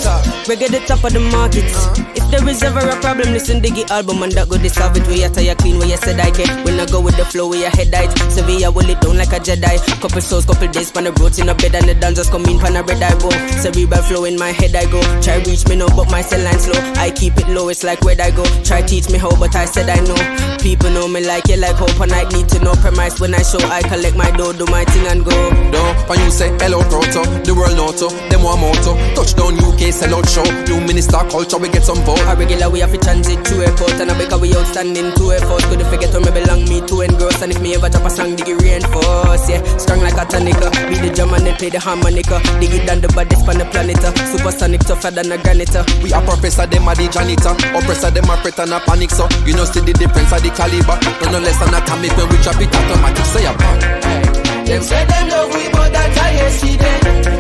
reggae the top of the market. If there is ever a problem, listen Diggy album and that go to solve it. We are tire clean where you said I get. When I go with the flow, we are head height. Sevilla will it down like a Jedi. Couple souls, couple days, pan the roads in a bed and the dancers come in pan a red eye go. Cerebral flow in my head I go. Try reach me now, but my cell line slow. I keep it low, it's like where I go. Try teach me how, but I said I know. People know me like you like hope, and I need to know premise when I show. I collect my dough, do my thing and go. When you say hello proto, the world know to, them one motto. Touchdown UK, sell out show. New minister culture, we get some vote. A regular we have to transit to airport, and I because we outstanding to airforce. Couldn't forget where me belong, me to engross. And if me ever drop a song, Diggy reinforce. Yeah, strong like a tonica. Be the drum and then play the harmonica. Diggy down the baddest on the planet. Supersonic tougher than a granite. We are professor, them are the janitor. Oppressor, them are threat and a panic. So you know see the difference of the caliber. No less than atomic when we drop it automatic. Say a bang. Them say them love we, but that's how yesterday.